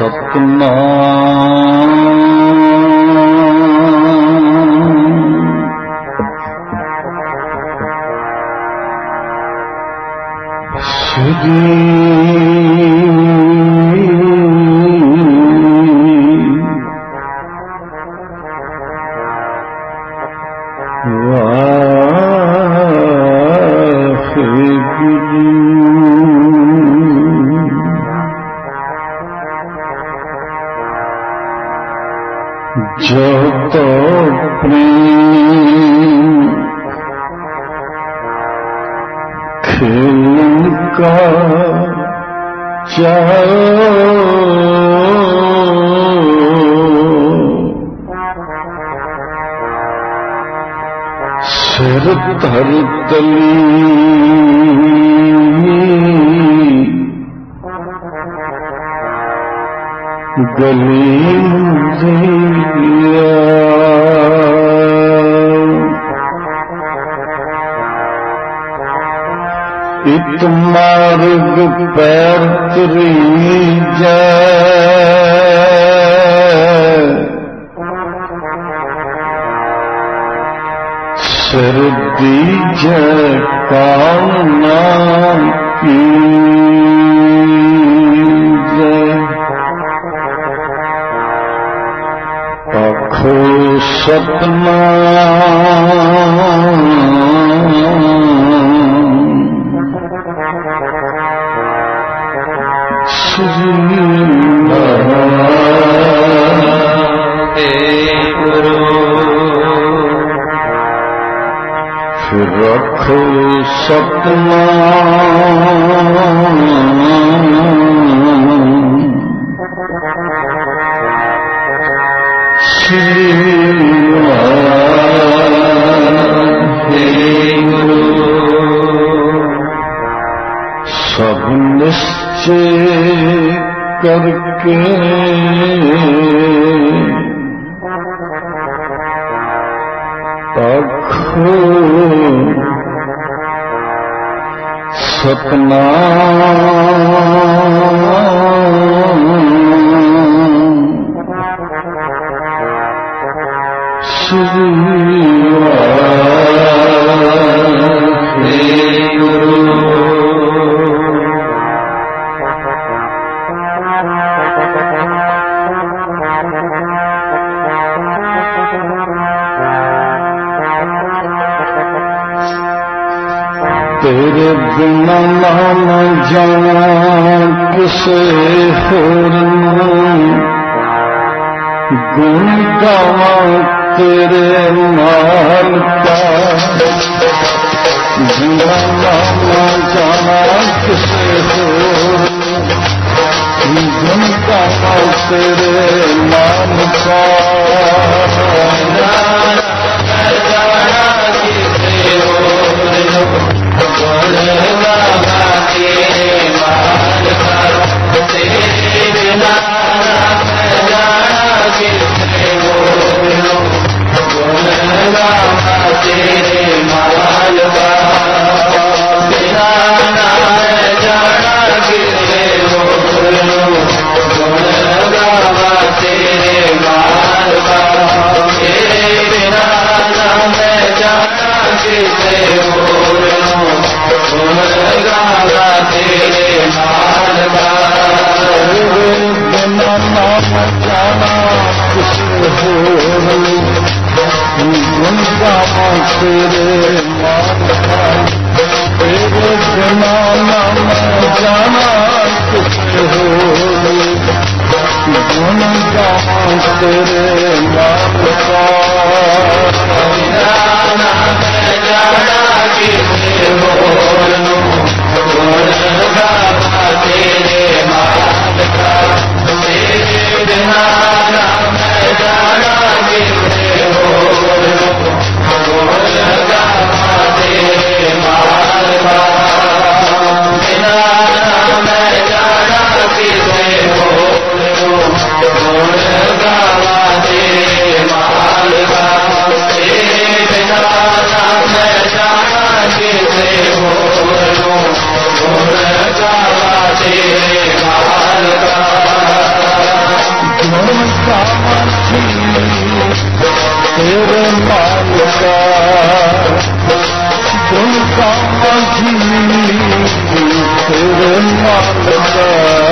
जो तो प्रेम खेल का सिर धर तली गली इत मार्ग पैर तरी सिर दीज कामना की अखो सतनाम श्री गुरु फिर रखो सतनाम श्री गुरु सब निश्चय करके अखो सतनाम श्री गुरु तेरे बिना नाम जाना किसे होर गुण गावा तेरे माल का बिना नाम जाना किसे होर गुण गावा तेरे माल का कामाक्षी तेरे मालिका गुण कामाक्षी तेरे मालिका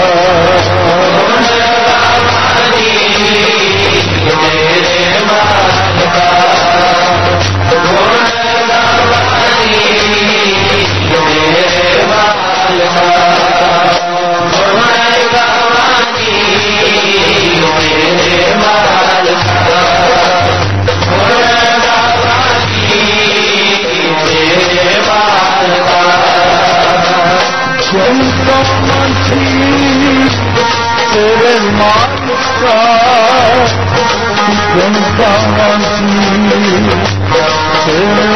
तेरे मालिका गुण कामाक्षी तेरे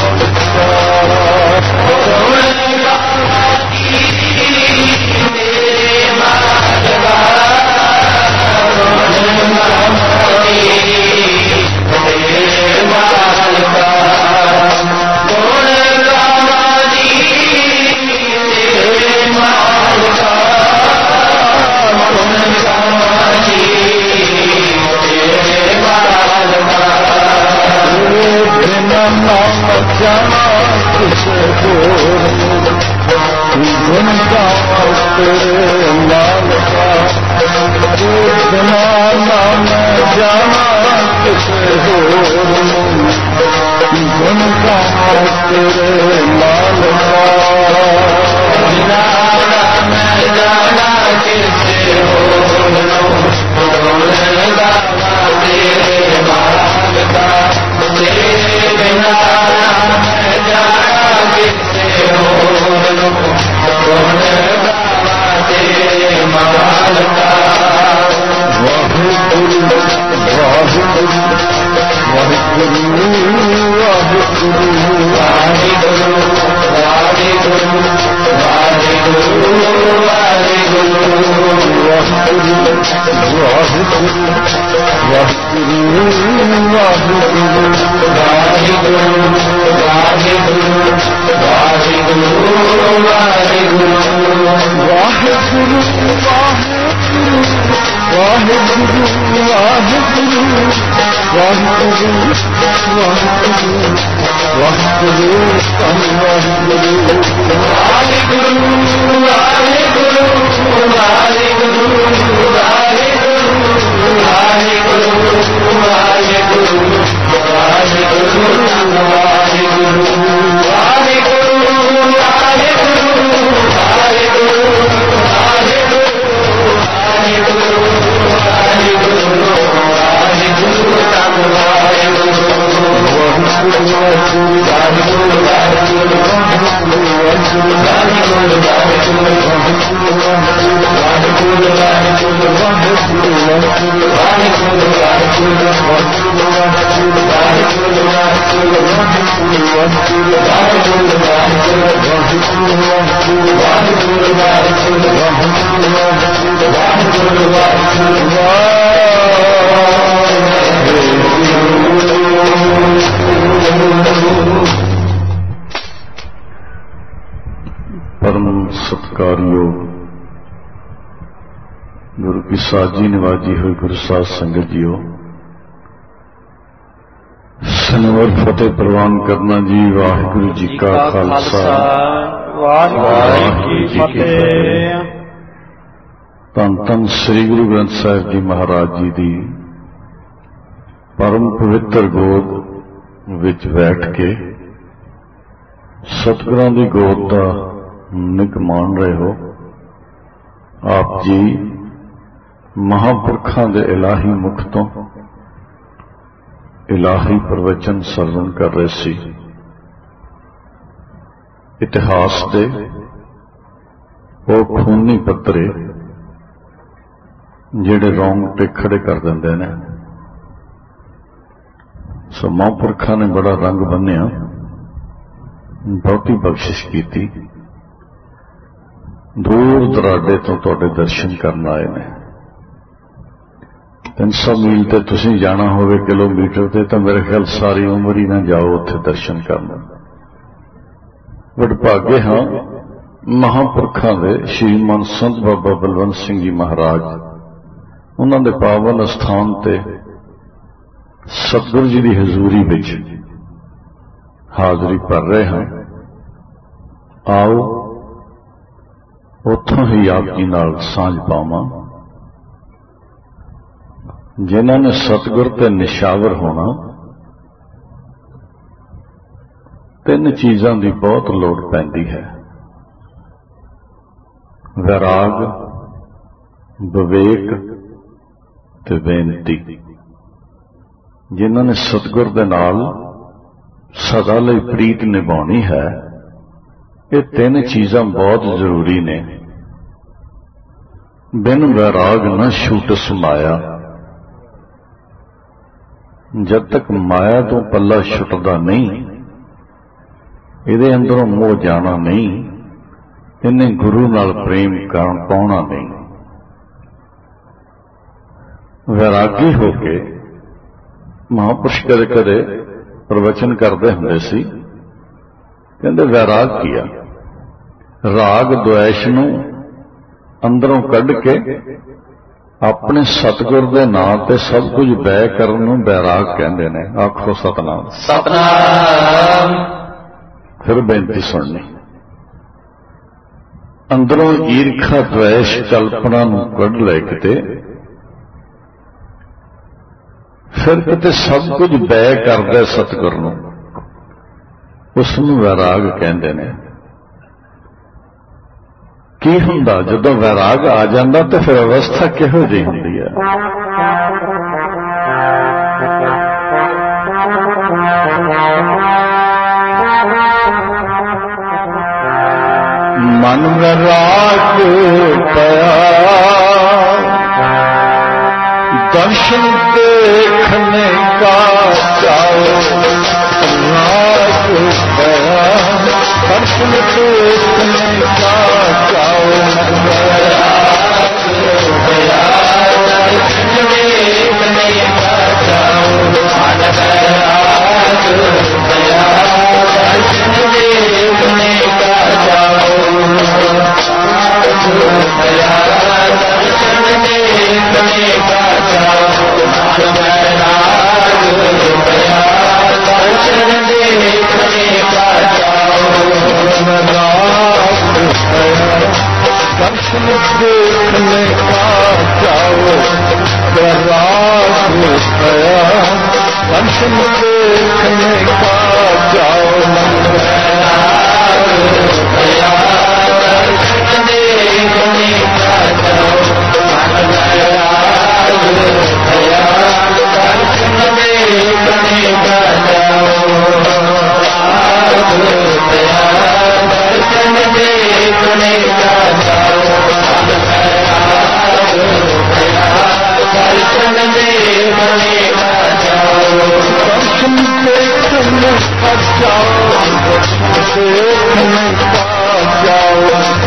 गुण गावा तेरे मालिका बिना नाम जाना किसे होर गुण गावा तेरे मालिका बिना नाम जाना किसे होर गुण गावा तेरे मालिका बिना नाम जाना किसे होर गुण गावा तेरे मालिका वाहिगुरु वाहिगुरु वाहिगुरु वाहिगुरु वाहिगुरु वाहिगुरु वाहिगुरु गुरु की साजी नवाजी हुई गुरु साध संगत जीओ सनवर फतेह प्रवान करना जी। वाहिगुरु जी का खालसा वाहिगुरु जी की फतेह। धन धन श्री गुरु ग्रंथ साहिब जी महाराज जी दी परम पवित्र गोद विच बैठ के सतगुरां दी गोद दा निक मान रहे हो। आप जी महापुरखां दे इलाही मुख तो इलाही प्रवचन सरवण कर रहे सी। इतिहास दे वो खूनी पत्रे जिहड़े रोंगटे खड़े कर देंदे ने। सो महापुरखां ने बड़ा रंग बन्निया, बहुती बख्शिश की। दूर दराडे तो तुहाडे दर्शन करन आए ने। 300 मील ते तुसीं जाना होवे किलोमीटर ते तो मेरे ख्याल सारी उम्र ही ना जाओ उत्थे दर्शन करन। वडभागे हाँ महापुरखां दे श्रीमान संत बाबा बलवंत सिंह जी महाराज ਉਹਨਾਂ ਦੇ ਪਾਵਨ ਅਸਥਾਨ ਤੇ ਸਤਿਗੁਰੂ ਜੀ ਦੀ ਹਜ਼ੂਰੀ ਵਿੱਚ ਹਾਜ਼ਰੀ ਭਰ ਰਹੇ ਹਾਂ। ਆਓ ਉੱਥੋਂ ਹੀ ਆਪ ਜੀ ਨਾਲ ਸਾਂਝ ਪਾਵਾਂ। ਜਿਨ੍ਹਾਂ ਨੇ ਸਤਿਗੁਰ ਤੇ ਨਿਸ਼ਾਵਰ ਹੋਣਾ, ਤਿੰਨ ਚੀਜ਼ਾਂ ਦੀ ਬਹੁਤ ਲੋੜ ਪੈਂਦੀ ਹੈ: ਵੈਰਾਗ, ਵਿਵੇਕ ਤੇ ਬੇਨਤੀ। ਜਿਨ੍ਹਾਂ ਨੇ ਸਤਿਗੁਰ ਦੇ ਨਾਲ ਸਦਾ ਲਈ ਪ੍ਰੀਤ ਨਿਭਾਉਣੀ ਹੈ, ਇਹ ਤਿੰਨ ਚੀਜ਼ਾਂ ਬਹੁਤ ਜ਼ਰੂਰੀ ਨੇ। ਬਿਨ ਵੈਰਾਗ ਨਾ ਛੂਟਿ ਮਾਇਆ। ਜਦ ਤੱਕ ਮਾਇਆ ਤੋਂ ਪੱਲਾ ਛੁੱਟਦਾ ਨਹੀਂ, ਇਹਦੇ ਅੰਦਰੋਂ ਮੋਹ ਜਾਣਾ ਨਹੀਂ, ਇਹਨੇ ਗੁਰੂ ਨਾਲ ਪ੍ਰੇਮ ਕਰਨ ਪਾਉਣਾ ਨਹੀਂ। ਵੈਰਾਗੀ ਹੋ ਕੇ ਮਹਾਂਪੁਰਸ਼ ਕਦੇ ਕਦੇ ਪ੍ਰਵਚਨ ਕਰਦੇ ਹੁੰਦੇ ਸੀ, ਕਹਿੰਦੇ ਵੈਰਾਗ ਕੀ ਆ? ਰਾਗ ਦੁਆਇਸ਼ ਨੂੰ ਅੰਦਰੋਂ ਕੱਢ ਕੇ ਆਪਣੇ ਸਤਿਗੁਰ ਦੇ ਨਾਂ ਤੇ ਸਭ ਕੁਝ ਬੈ ਕਰਨ ਨੂੰ ਵੈਰਾਗ ਕਹਿੰਦੇ ਨੇ। ਆਖੋ ਸਤਨਾਮ। ਸਤਨਾਮ। ਫਿਰ ਬੇਨਤੀ ਸੁਣਨੀ। ਅੰਦਰੋਂ ਈਰਖਾ ਦੁਆਇਸ਼ ਕਲਪਨਾ ਨੂੰ ਕੱਢ ਲੈ ਕਿਤੇ, ਫਿਰ ਕਿਤੇ ਸਭ ਕੁਝ ਬੈ ਕਰਦਾ ਸਤਿਗੁਰ ਨੂੰ, ਉਸ ਨੂੰ ਵੈਰਾਗ ਕਹਿੰਦੇ ਨੇ। ਕੀ ਹੁੰਦਾ ਜਦੋਂ ਵੈਰਾਗ ਆ ਜਾਂਦਾ ਤੇ ਫਿਰ ਅਵਸਥਾ ਕਿਹੋ ਜਿਹੀ ਹੁੰਦੀ ਹੈ? ਮਨ ਵੈਰਾਗ ਪਿਆ, ਦਰਸ਼ਨ देखने का चाओ। राग गया दर्शन देखने का चाओ। राग गया दर्शन देखने का चाओ। राग गया दर्शन देखने का चाओ। राग गया दर्शन देखने का चाओ। दर्शन देखने का चाओ। दर्शन देखने का चाओ। राग गया दर्शन देखने का चाओ। गया दर्शन देखने का चाओ। गया दर्शन देखने का चाओ। गया दर्शन देखने का चाओ। गया दर्शन देखने का चाओ। दर्शन देखने का चाओ। देखने का चाओ।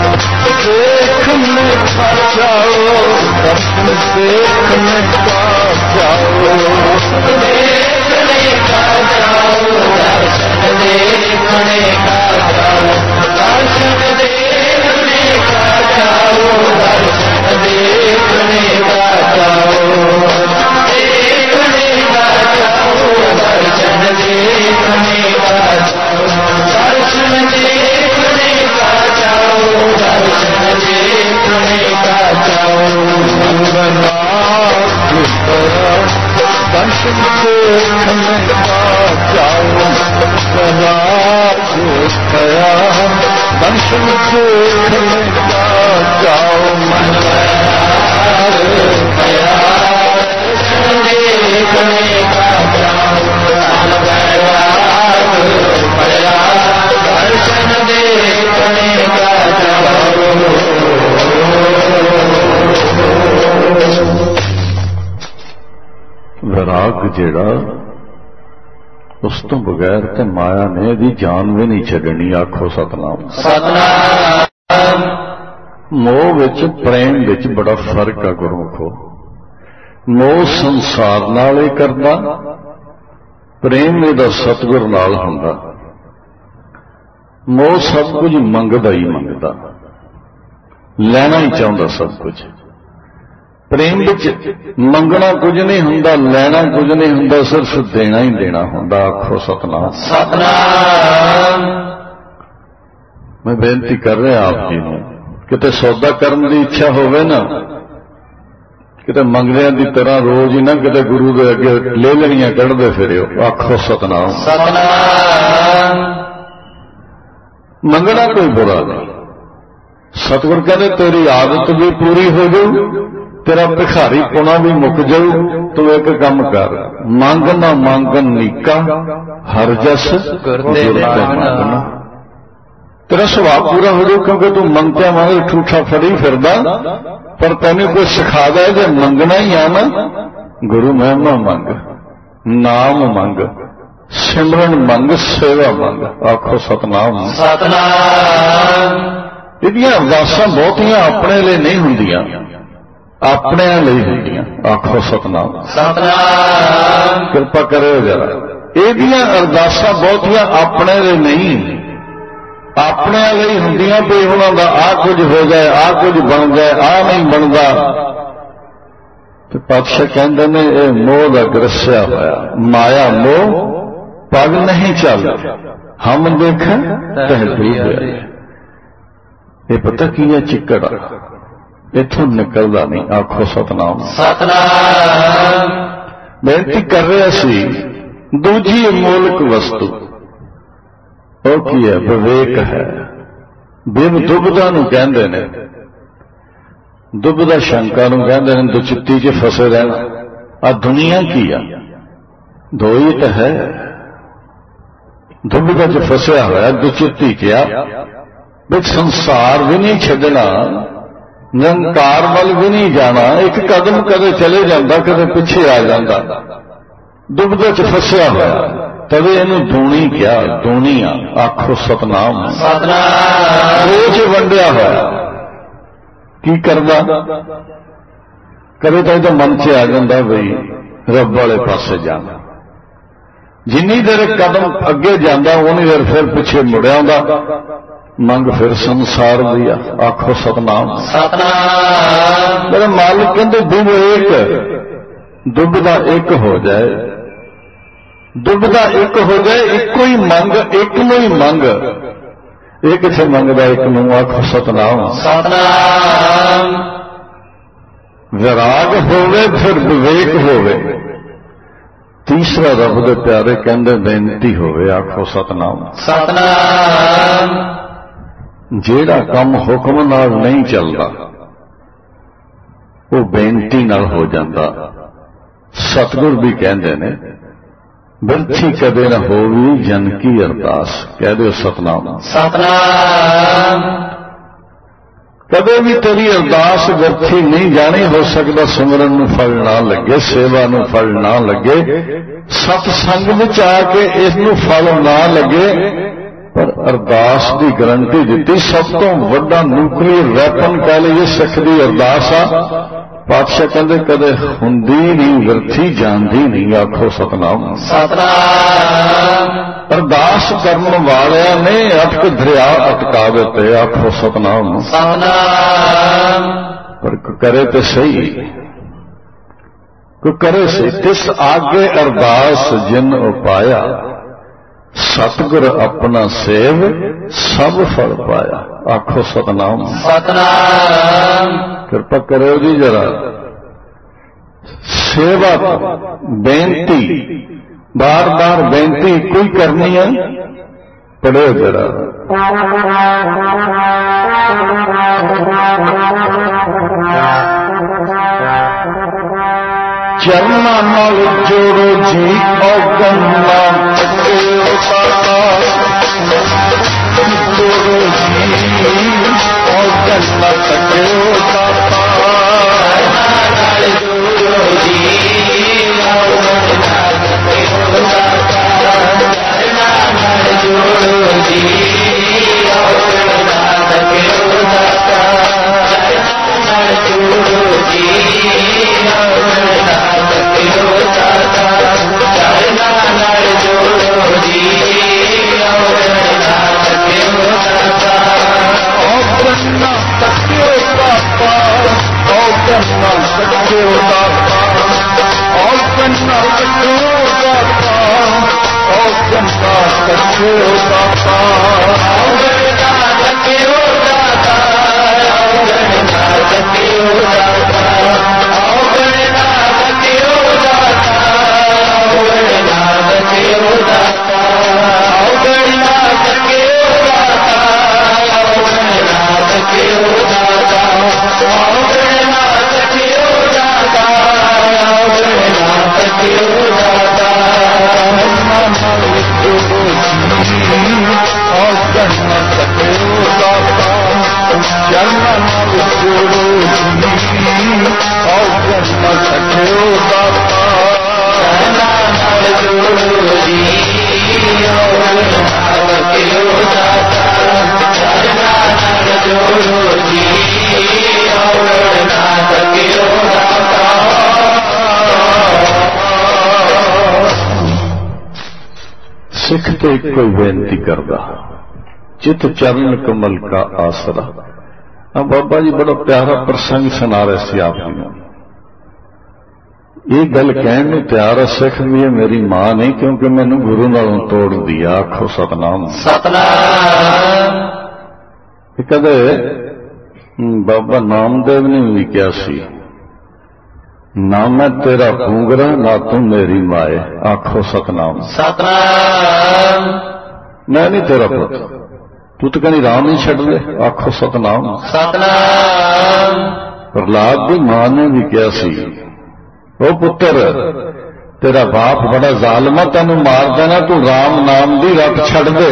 देखने का चाओ। दर्शन देखने का चाओ। देखने का चाओ। दर्शन देखने का चाओ। दर्शन देखने का चाओ। दर्शन देखने का चाओ। देखने का चाओ। दर्शन देखने का चाओ। दर्शन देखने का चाओ। दर्शन देखने का चाओ। दर्शन देखने का चाओ। राग गया दर्शन देखने का चाओ। मन गया दर्शन देखने का चाओ। गया दर्शन देखने का चाओ। ਵੈਰਾਗ ਜਿਹੜਾ, ਉਸ ਤੋਂ ਬਗੈਰ ਤੇ ਮਾਇਆ ਨੇ ਇਹਦੀ ਜਾਨ ਵੀ ਨਹੀਂ ਛੱਡਣੀ। ਆਖੋ ਸਤਨਾਮ। ਸਤਨਾਮ। ਮੋਹ ਵਿੱਚ ਪ੍ਰੇਮ ਵਿੱਚ ਬੜਾ ਫਰਕ ਆ ਗੁਰਮੁਖੋ। ਮੋਹ ਸੰਸਾਰ ਨਾਲ ਹੀ ਕਰਦਾ, ਪ੍ਰੇਮ ਇਹਦਾ ਸਤਿਗੁਰ ਨਾਲ ਹੁੰਦਾ। ਮੋਹ ਸਭ ਕੁਝ ਮੰਗਦਾ ਹੀ ਮੰਗਦਾ, ਲੈਣਾ ਹੀ ਚਾਹੁੰਦਾ ਸਭ ਕੁਝ। ਪ੍ਰੇਮ ਵਿੱਚ ਮੰਗਣਾ ਕੁਝ ਨਹੀਂ ਹੁੰਦਾ, ਲੈਣਾ ਕੁਝ ਨਹੀਂ ਹੁੰਦਾ, ਸਿਰਫ ਦੇਣਾ ਹੀ ਦੇਣਾ ਹੁੰਦਾ। ਆਖੋ ਸਤਨਾਮ। ਸਤਨਾਮ। ਮੈਂ ਬੇਨਤੀ ਕਰ ਰਿਹਾ ਆਪ ਜੀ ਨੂੰ, ਕਿਤੇ ਸੌਦਾ ਕਰਨ ਦੀ ਇੱਛਾ ਹੋਵੇ ਨਾ, ਕਿਤੇ ਮੰਗਦਿਆਂ ਦੀ ਤਰ੍ਹਾਂ ਰੋਜ਼ ਹੀ ਨਾ ਕਿਤੇ ਗੁਰੂ ਦੇ ਅੱਗੇ ਲੈ ਲੈਣੀਆਂ ਕੱਢਦੇ ਫਿਰਿਓ। ਆਖੋ ਸਤਨਾਮ। ਸਤਨਾਮ। ਮੰਗਣਾ ਕੋਈ ਬੁਰਾ ਨਹੀਂ। ਸਤਿਗੁਰ ਕਹਿੰਦੇ ਤੇਰੀ ਆਦਤ ਵੀ ਪੂਰੀ ਹੋ ਜਾਊ, ਤੇਰਾ ਭਿਖਾਰੀ ਪੁਣਾ ਵੀ ਮੁੱਕ ਜਾਊ। ਤੂੰ ਇੱਕ ਕੰਮ ਕਰ, ਮੰਗ ਨਾ ਮੰਗਣ ਨੀਕਾ, ਹਰ ਜਸ ਗੁਰਦੇ ਮੰਗਣਾ। ਤੇਰਾ ਸੁਭਾਅ ਪੂਰਾ ਹੋ ਜਾਊ, ਕਿਉਂਕਿ ਤੂੰ ਮੰਗਿਆ ਮੰਗ ਠੂਠਾ ਫੜੀ ਫਿਰਦਾ, ਪਰ ਤੈਨੂੰ ਕੋਈ ਸਿਖਾਦਾ ਜੇ ਮੰਗਣਾ ਹੀ ਆ ਨਾ, ਗੁਰੂ ਮਹਿਮਾ ਮੰਗ, ਨਾਮ ਮੰਗ, ਸਿਮਰਨ ਮੰਗ, ਸੇਵਾ ਮੰਗ। ਆਖੋ ਸਤਨਾਮ। ਸਤਨਾਮ। ਇਹਦੀਆਂ ਅਰਦਾਸਾਂ ਬਹੁਤੀਆਂ ਆਪਣੇ ਲਈ ਨਹੀਂ ਹੁੰਦੀਆਂ, ਆਪਣਿਆਂ ਲਈ ਹੁੰਦੀਆਂ। ਆਖੋ ਸਤਨਾਮ। ਸਤਨਾਮ। ਕਿਰਪਾ ਕਰਿਓ ਜਰਾ। ਇਹਦੀਆਂ ਅਰਦਾਸਾਂ ਬਹੁਤੀਆਂ ਆਪਣੇ ਲਈ ਨਹੀਂ, ਆਪਣਿਆਂ ਲਈ ਹੁੰਦੀਆਂ ਵੀ ਉਹਨਾਂ ਦਾ ਆਹ ਕੁਝ ਹੋ ਜਾਏ, ਆਹ ਕੁਝ ਬਣ ਜਾਏ, ਆਹ ਨਹੀਂ ਬਣਦਾ। ਤੇ ਪਾਤਸ਼ਾਹ ਕਹਿੰਦੇ ਨੇ ਇਹ ਮੋਹ ਦਾ ਗ੍ਰਸਿਆ ਹੋਇਆ, ਮਾਇਆ ਮੋਹ ਪਗ ਨਹੀਂ ਚੱਲਦੀ, ਹਮ ਦੇਖਣ ਤਹਿ ਡੂਬਿਆ। ਇਹ ਪਤਾ ਕੀ ਹੈ? ਚਿੱਕੜ ਇੱਥੋਂ ਨਿਕਲਦਾ ਨਹੀਂ। ਆਖੋ ਸਤਨਾਮ। ਸਤਨਾਮ। ਬੇਨਤੀ ਕਰ ਰਿਹਾ ਸੀ, ਦੂਜੀ ਅਮੋਲਕ ਵਸਤੂ ਉਹ ਕੀ ਹੈ? ਵਿਵੇਕ ਹੈ। ਬਿਨ ਦੁਬਦਾ ਨੂੰ ਕਹਿੰਦੇ ਨੇ, ਦੁਬਦਾ ਸ਼ੰਕਾ ਨੂੰ ਕਹਿੰਦੇ ਨੇ, ਦੁਚਿੱਤੀ 'ਚ ਫਸੇ ਰਹਿਣਾ। ਆ ਦੁਨੀਆ ਕੀ ਆ? ਦੋ ਹੀ ਤਾਂ ਹੈ। ਦੁਬਦਾ 'ਚ ਫਸਿਆ ਹੋਇਆ, ਦੁਚਿੱਤੀ 'ਚ ਆ, ਵਿੱਚ ਸੰਸਾਰ ਵੀ ਨਹੀਂ ਛੱਡਣਾ, ਨਿਰੰਕਾਰ ਵੱਲ ਵੀ ਨਹੀਂ ਜਾਣਾ। ਇੱਕ ਕਦਮ ਕਦੇ ਚਲੇ ਜਾਂਦਾ, ਕਦੇ ਪਿੱਛੇ ਆ ਜਾਂਦਾ, ਦੁਬਦੇ 'ਚ ਫਸਿਆ ਹੋਇਆ। ਤਦੇ ਇਹਨੂੰ ਦੂਣੀ ਕਿਹਾ, ਦੂਣੀ ਆ। ਆਖੋ ਸਤਨਾਮ। ਸਤਨਾਮ। ਦੋ 'ਚ ਵੰਡਿਆ ਹੋਇਆ। ਕੀ ਕਰਦਾ? ਕਦੇ ਤਾਂ ਇਹਦਾ ਮਨ 'ਚ ਆ ਜਾਂਦਾ ਬਈ ਰੱਬ ਵਾਲੇ ਪਾਸੇ ਜਾਣਾ। ਜਿੰਨੀ ਦੇਰ ਕਦਮ ਅੱਗੇ ਜਾਂਦਾ ਉਨੀ ਦੇਰ ਫਿਰ ਪਿੱਛੇ ਮੁੜਿਆ ਆਉਂਦਾ। ਮੰਗ ਫਿਰ ਸੰਸਾਰ ਦੀ ਆ। ਆਖੋ ਸਤਨਾਮ। ਸਤਨਾਮ। ਮੇਰੇ ਮਾਲਕ ਕਹਿੰਦੇ ਦੁਬਦਾ ਇੱਕ ਹੋ ਜਾਏ, ਦੁਬਦਾ ਇੱਕ ਹੋ ਜਾਏ, ਇੱਕੋ ਹੀ ਮੰਗ, ਇੱਕ ਨੂੰ ਹੀ ਮੰਗ। ਇਹ ਕਿੱਥੇ ਮੰਗਦਾ ਇੱਕ ਨੂੰ? ਆਖੋ ਸਤਨਾਮ। ਸਤਨਾਮ। ਵਿਰਾਗ ਹੋਵੇ ਫਿਰ ਵਿਵੇਕ ਹੋਵੇ। ਤੀਸਰਾ ਰੱਬ ਦੇ ਪਿਆਰੇ ਕਹਿੰਦੇ ਬੇਨਤੀ ਹੋਵੇ। ਆਖੋ ਸਤਨਾਮ। ਸਤਨਾਮ। ਜਿਹੜਾ ਕੰਮ ਹੁਕਮ ਨਾਲ ਨਹੀਂ ਚੱਲਦਾ ਉਹ ਬੇਨਤੀ ਨਾਲ ਹੋ ਜਾਂਦਾ। ਸਤਿਗੁਰ ਵੀ ਕਹਿੰਦੇ ਨੇ, ਬਿਰਥੀ ਕਦੇ ਨਾ ਹੋਵੀ ਜਨ ਕੀ ਅਰਦਾਸ। ਕਹਿ ਦਿਓ ਸਤਨਾਮ। ਸਤਨਾਮ। ਕਦੇ ਵੀ ਤੇਰੀ ਅਰਦਾਸ ਵਿਅਰਥੀ ਨਹੀਂ ਜਾਣੀ। ਹੋ ਸਕਦਾ ਸਿਮਰਨ ਨੂੰ ਫਲ ਨਾ ਲੱਗੇ, ਸੇਵਾ ਨੂੰ ਫਲ ਨਾ ਲੱਗੇ, ਸਤ ਸੰਗ ਵਿੱਚ ਆ ਕੇ ਇਸ ਨੂੰ ਫਲ ਨਾ ਲੱਗੇ, ਪਰ ਅਰਦਾਸ ਦੀ ਗਰੰਟੀ ਦਿੱਤੀ। ਸਭ ਤੋਂ ਵੱਡਾ ਨਿਊਕਲੀਅਰ ਵੈਪਨ ਕਹਿ ਲਈਏ ਸਿੱਖ ਦੀ ਅਰਦਾਸ ਆ। ਪਾਤਸ਼ਾਹ ਕਹਿੰਦੇ ਕਦੇ ਹੁੰਦੀ ਨਹੀਂ, ਵਿਅਰਥੀ ਜਾਂਦੀ ਨਹੀਂ। ਆਖੋ ਸਤਨਾਮ। ਸਤਨਾਮ। ਅਰਦਾਸ ਕਰਨ ਵਾਲਿਆਂ ਨੇ ਅਟਕ ਦਰਿਆ ਅਟਕਾ ਦਿੱਤੇ। ਆਖੋ ਸਤਨਾਮ। ਸਤਨਾਮ। ਪਰ ਕਰੇ ਤੇ ਸਹੀ, ਕੋ ਕਰੇ ਸਹੀ। ਤਿਸ ਆਗੇ ਅਰਦਾਸ ਜਿਨ ਉਪਾਇਆ, ਸਤਿਗੁਰ ਆਪਣਾ ਸੇਵ ਸਭ ਫਲ ਪਾਇਆ। ਆਖੋ ਸਤਨਾਮ। ਸਤਨਾਮ। ਕਿਰਪਾ ਕਰਿਓ ਜੀ ਜਰਾ। ਸੇਵਾ ਬੇਨਤੀ, ਬਾਰ ਬਾਰ ਬੇਨਤੀ ਕੋਈ ਕਰਨੀ ਹੈ। ਪੜਿਓ ਜਰਾ। ਚਰਨਾਂ ਨਾਲ ਜੋੜੋ ਜੀ ਔਗਣ ਨਾ ਕੱਟਿਓ ਸਾਡਾ, ਜੋੜੋ ਜੀ ਔਗਣ ਨਾ ਕੱਟਿਓ ਸਾਡਾ, ਨਾਲ ਜੋੜੋ ਜੀ ਔਗਣ ਨਾ ਕੱਟਿਓ ਸਾਡਾ, ਨਾਲ ਜੋੜੋ ਜੀ ਔਗਣ ਨਾ ਕੱਟਿਓ ਸਾਡਾ, ਨਾਲ ਜੋੜੋ ਜੀ Oh, सखियो दाता गणनाथ कियो दाता गणनाथ कियो दाता गणनाथ कियो दाता गणनाथ कियो दाता गणनाथ कियो दाता गणनाथ कियो दाता गणनाथ कियो दाता गणनाथ कियो दाता सिख तो एक कोई बेनती करदा चित चरण कमल का आसरा। अब बाबा जी बड़ा प्यारा प्रसंग सुना रहे सी आप जी। ये गल कहण नूं तैयार है सिख भी मेरी मां नहीं, क्योंकि मैनू गुरु नालों तोड़ दिया। आखो सतनाम सतनाम। कदे बाबा नामदेव ने भी क्या सी, ना मैं तेरा पूंगरा ना तू मेरी माए। आखो सतनाम सतनाम। मैं नहीं तेरा पुत, तू तो कहनी राम नहीं छड़ दे। आखो सतनाम सतनाम। प्रहलाद की मां ने भी क्या सी, ओ पुत्र तेरा बाप बड़ा जालमा, तेन मार देना, तू राम नाम की रट छड़ दे।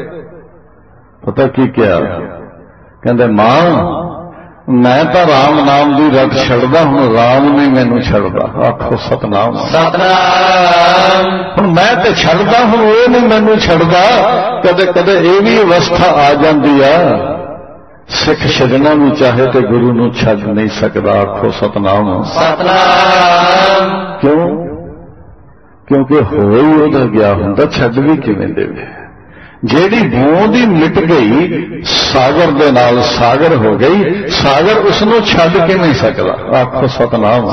पता की क्या कहते, मां मैं तो राम नाम की रट छड़दा, हुण राम नहीं मैनू छड़दा। आखो सतनाम सतनाम। हुण मैं तो छड़दा, हुण वो नहीं मैनू छड़दा। कदे कदे ये भी अवस्था आ जाती है, सिख छड़ना भी चाहे तो गुरु नू छड़ नहीं सकता। आखो सतनाम सतनाम। क्यों? क्योंकि हो ही उहदा गया हुंदा, छड़ भी किवें देवे। जेड़ी बूंद ही मिट गई सागर दे नाल सागर हो गई, सागर उसनों छड़ के नहीं सकता। आखो सतनाम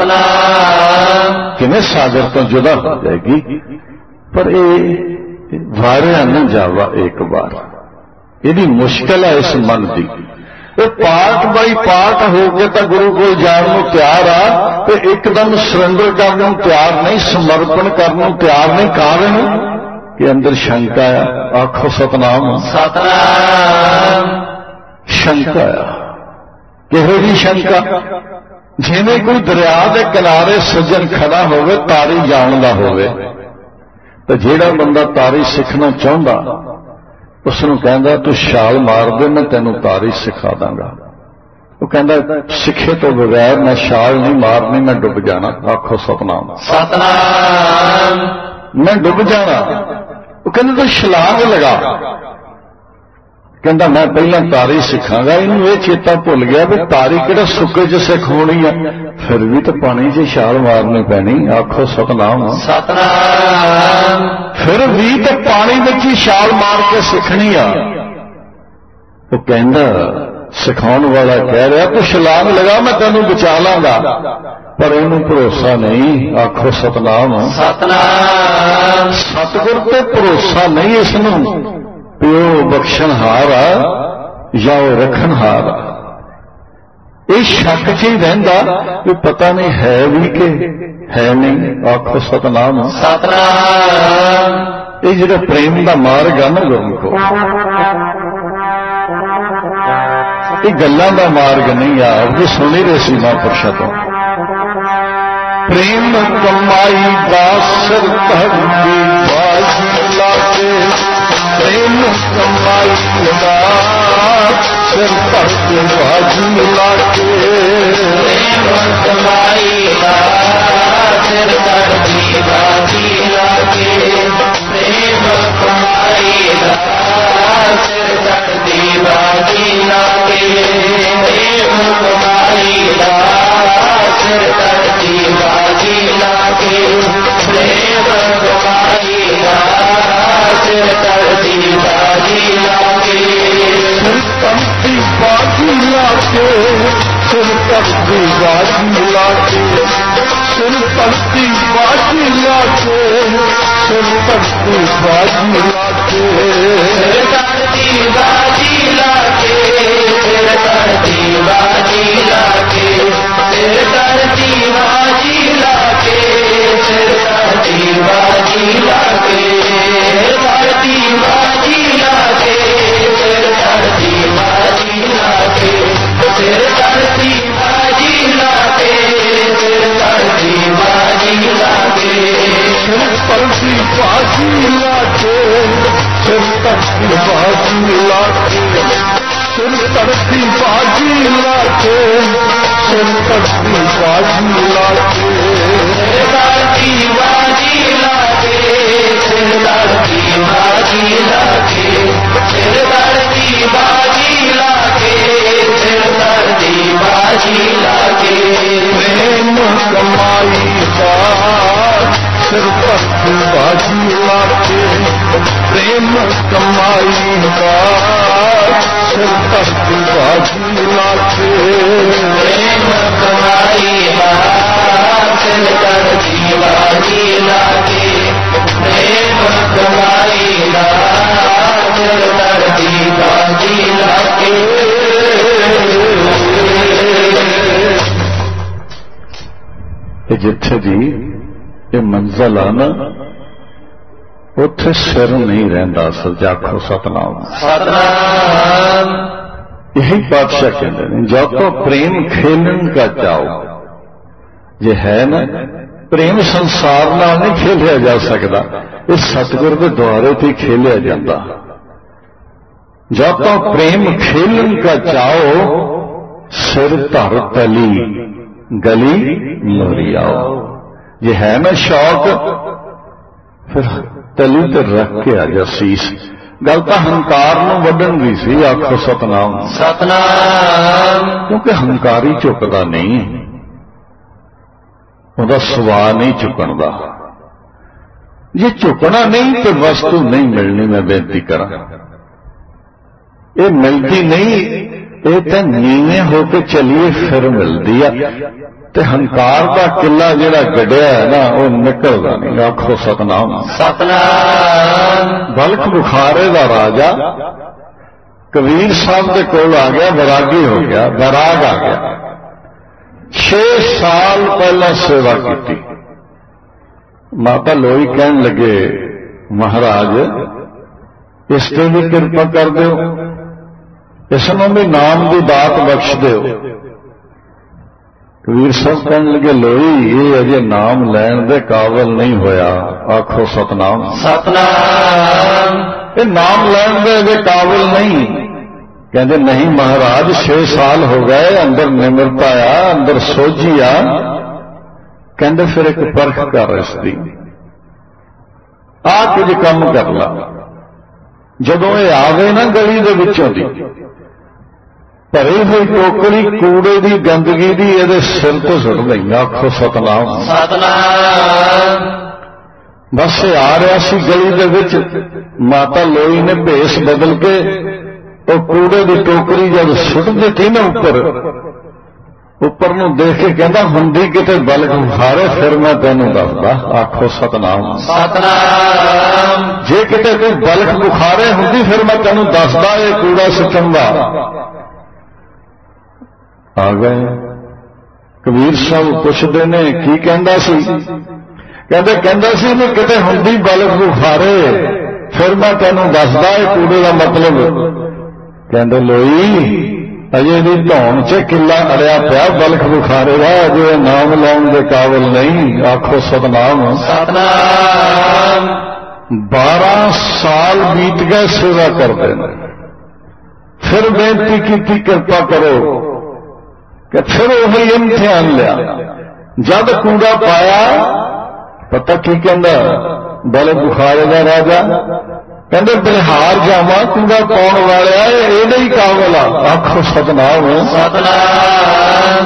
सतनाम। किवें सागर तो जुदा हो जाएगी। पर ये वारिया न जावा एक बार, यदि मुश्किल है इस मन की। ये पार्ट बाई पार्ट हो गए तो गुरु को जान को तैयार आ, तो एकदम सरेंडर करने को तैयार नहीं, समर्पण करने को तैयार नहीं। कारण कि अंदर शंका है। आखो सतनाम सतनाम। शंका है। किहो जी शंका? जिवें कोई दरिया के किनारे सज्जन खड़ा होवे, तारी जानदा होवे, तो जेड़ा बंदा तारी सीखना चाहता उसनूं कहंदा तू छाल मार दे, मैं तैनूं तारी सिखा दांगा। वो कहंदा सिखे तो बगैर मैं छाल नहीं मारनी, मैं डुब जाना। आखो सतनाम सतनाम। मैं डुब जाना। वो कहंदा तू छलांग लगा। कहंदा मैं पहला तारी सिखांगा। इनू ये चेता भुल गया भी तारी किहड़ा सुके च सिख होनी है, फिर भी तो पानी च छाल मारनी पैनी। आखो सतनाम सतनाम। फिर भी तो पानी विच ही छाल मार के सिखनी आ। वो कहंदा सिखाने वाला कह रहा तू छलांग लगा, मैं तैनूं बचा लांगा, पर इनू भरोसा नहीं। आखो सतनाम सतनाम। सतगुर ते भरोसा नहीं। इसनूं प्यो बख्शणहार आ या वो रखणहार आ, ये शक च ही रहिंदा भी पता नहीं है भी कि है नहीं। आखो सतनाम सतनाम। ये जिहड़ा प्रेम का मार्ग है ना गुरमुखो, ये गल्लां दा मार्ग नहीं आ। वो सुनी रहे सी महापुरुषां तो, प्रेम कमाई दा सिर धरती बाजी लाके, प्रेम कमाई दा सिर धरती बाजी लाके, प्रेम कमाई दा सिर धरती बाजी लाके, प्रेम कमाई दा सिर धरती बाजी लाके, प्रेम कमाई दा सिर धरती बाजी लाके, प्रेम कमाई दा सिर धरती बाजी लाके, सिर धरती बाजी लाके, सिर धरती बाजी लाके, सिर धरती बाजी लाके, सिर धरती बाजी लाके, बाजी लाके सिर धरती बाजी लाके सिर धरती बाजी लाके बाजी बाजी लाके सिर धरती बाजी लाके सिर धरती बाजी लाके सिर धरती बाजी लाके प्रेम कमाई का सिर धरती बाजी लाके प्रेम कमाई का सिर धरती बाजी लाके प्रेम कमाई का सिर धरती बाजी लाके प्रेम कमाई का सिर धरती बाजी लाके जिथे जी ये मंजिल आ ना उथे सिर नहीं रहिंदा असल जाखो सतनाम सतनाम यही बादशाह कहते हैं जब तो प्रेम खेलन का चाहो ये है ना प्रेम संसार नाल नहीं खेलिया जा सकता इस सतगुर के द्वारे ते खेलिया जाता जब तो प्रेम खेलन का चाहो सिर धर तली गली मोरी आओ ये है ना शौक फिर तली ते रख के आ जा शीश गल तो हंकार नूं वड्डण दी सी आखो सतनाम सतनाम क्योंकि हंकारी झुकदा नहीं उहदा सुभाव नहीं झुकण दा जे झुकना नहीं तो वस्तु नहीं मिलनी मैं बेनती करा ये मिलती नहीं ये तो नीवे होके चलिए फिर मिलती है ते हंकार का किला जिहड़ा गढ़िया है ना वो निकलदा नहीं आखो सतनाम सतनाम बल्क बुखारे का राजा कबीर साहब के कोल आ गया वैरागी हो गया वैराग आ गया 6 साल पहला सेवा की माता लोई कहन लगे महाराज इस ते भी कृपा कर दो इसनों भी नाम की दात बख्श दो कबीर साहब कहने लगे लोई ये अजे नाम लैन दे काबिल नहीं होया आखो सतनाम सतनाम ये नाम लैन दे अजे काबिल नहीं कहते नहीं महाराज 6 साल हो गए अंदर निमरता आ अंदर सोझी आ कहते फिर एक परख कर इसकी आ कुछ काम कर ला जदों ये आवे ना गली दे विचों दी भरी हुई टोकरी कूड़े की गंदगी की ये सिर तो सुट दई आखो सतनाम सतनाम बस आ रहा सी गली दे विच माता लोई ने भेस बदल के वो कूड़े की टोकरी जब सुट दी ना ऊपर नूं देख के कहता हुंदी किते बलक बुखारे फिर मैं तेनों दसदा आखो सतनाम सतनाम जे किते कोई बलक बुखारे हुंदी फिर मैं तेनों दसदा ये कूड़ा सुटण दा आ गए कबीर साहब पुछदे ने की कहंदा सी कहंदा सी भी किते हुंदी बलक बुखारे फिर मैं तेनों दसदा ये कूड़े का मतलब कहंदे लोई अजे भी धौन च किला अड़िया पिया बलख बुखारे का अजे नाम लाउण दे काबिल नहीं आखो सतनाम सतनाम 12 साल बीत गए सेवा करते फिर बेनती की कृपा करो कि फिर वही इम्तिहान लिया जब कूड़ा पाया पता की कहंदा बलख बुखारे का राजा कहते बिहार जावा कूड़ा पाउण वाले ये ही काबिल आखो सतनाम सतनाम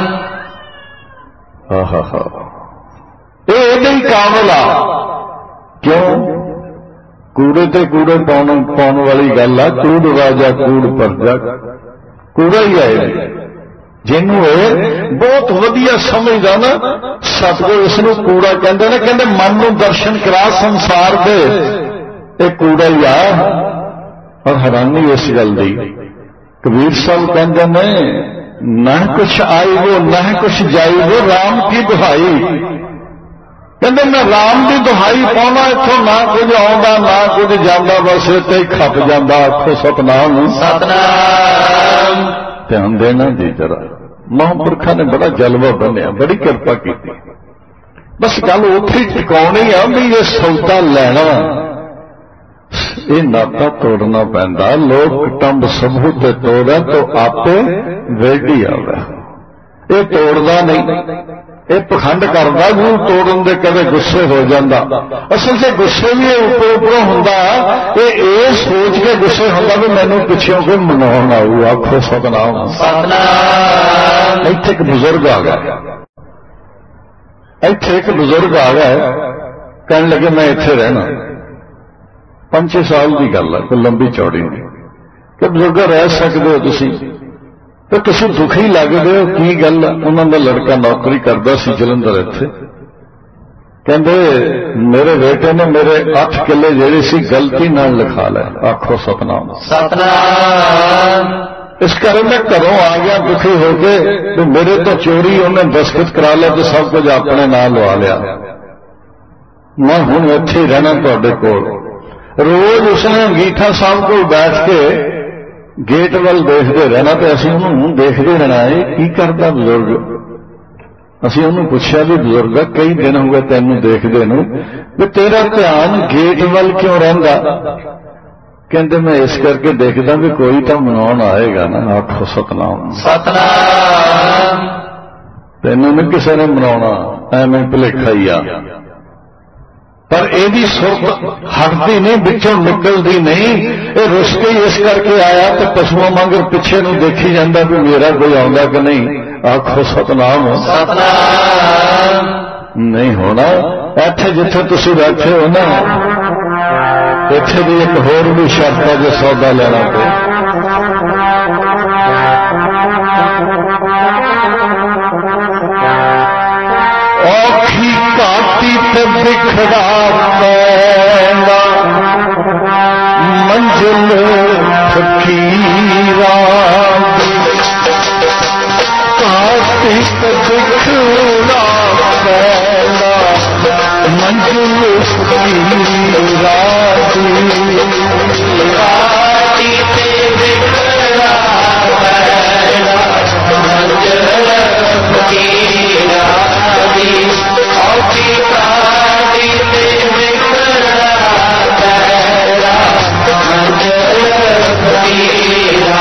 ये ही काबिल क्यों कूड़े ते कूड़े पाउण वाली गल आ कूड़ राजा कूड़ परजा कूड़ा ही है जिन्हों बहुत वधिया समझदा ना सतगुर इसनूं कूड़ा कहंदे ने कहंदे मन नूं दर्शन करा संसार दे ये कूड़ा ही आ और हैरानी इस गल दी कबीर साहब कहते ने न कुछ आई वो न कुछ जाई वो राम की दुहाई कहते मैं राम की दुहाई पाउना इथों ना कुछ आउंदा ना कुछ जांदा बस इत्थे ही खप जांदा आखो सतनाम सतनाम ध्यान देना जी जरा महापुरखा ने बड़ा जलवा बनिया बड़ी कृपा की बस गल उत्थे टिकाउणी आ भी ये सौदा लैना ये नाता तोड़ना पैंदा। लोग टंब सबू ते तोड़ा तो आपे वेड़ी आवे। ये तोड़दा नहीं, ये पखंड करदा, गुरु तोड़न दे कदे गुस्से हो जांदा। असल से गुस्से भी उपर उपरों हुंदा, ये सोच के गुस्से हुंदा भी मैनूं पिछों कोई मनाउण आऊ। आखो सतनाम सतनाम। इत्थे एक बुजुर्ग आ गया, इत्थे एक बुजुर्ग आ गया, कहने लगे मैं इत्थे रहना। 5-6 साल की गल है, कोई लंबी चौड़ी नहीं कि बुजुर्ग रह सकते हो तुसी, तो तुसी दुखी लगदे हो, की गल? उन्हों का लड़का नौकरी करता सी जलंधर। इत्थे कहते मेरे बेटे ने मेरे 8 किले जेहड़े सी गलती नाल लिखा लै। आखो सतनाम सतनाम। इस कारण मैं घरों आ गया दुखी होके, तो मेरे तो चोरी उन्हें दस्तखत करा लिया तो सब कुछ अपने नाल लवा लिया। मैं हुण इत्थे ही रहना तुहाडे कोल। रोज उसने अंगीठा साहब को बैठ के गेट वाल देखते रहना, तो असीं उन्होंने देखते रहना है की करता बुजुर्ग। असीं उन्होंने पूछा भी बुजुर्ग कई दिन हो गए तैनूं देखदे नूं, भी तेरा ध्यान गेट वाल क्यों रहिंदा? कहते मैं इस करके देखदा भी कोई तो मनाउण आएगा ना। आखो सतनाम सतनाम। तैनूं नहीं किसी ने मनाउणा, एवें भुलेखा ही आ। पर यदी सुरत हटती नहीं, बिचों निकलती नहीं। ये रुस के इस करके आया तो पशुओं मगर पिछे नूं देखी जाता भी मेरा कोई आउंदा कि नहीं। आखो सतनाम सतनाम। नहीं होना। इत्थे जिथे तुसीं बैठे हो ना, इत्थे भी एक होर भी शर्त है जो सौदा लेना पे। औखी घाटी ते बिखड़ा पैंदा, मंजिल फकीरा। घाटी ते बिखड़ा पैंदा, मंजिल फकीरा। घाटी ते बिखड़ा पैंदा, मंजिल फकीरा। औखी घाटी ते बिखड़ा पैंदा, मंजिल फकीरा।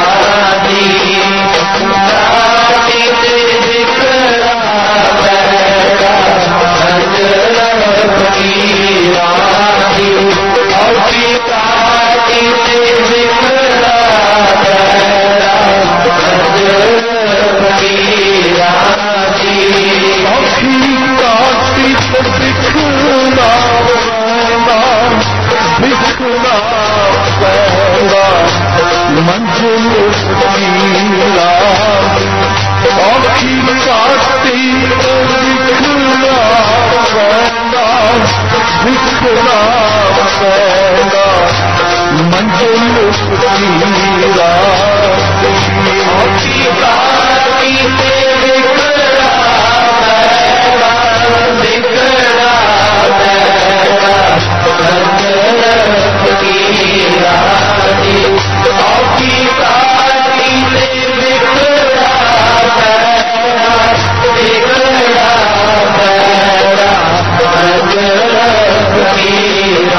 घाटी ते बिखड़ा पैंदा, मंजिल फकीरा। औखी घाटी ते बिखड़ा पैंदा, मंजिल फकीरा। औखी घाटी ते बिखड़ा पैंदा, बिखड़ा पैंदा, मंजिल फकीरा। औखी घाटी ते बिखड़ा पैंदा, बिखड़ा पैंदा, मंजिल फकीरा। औखी घाटी ते बिखड़ा पैंदा, बिखड़ा पैंदा, मंजिल फकीरा। औखी घाटी ते बिखड़ा पैंदा, बिखड़ा पैंदा, मंजिल फकीरा।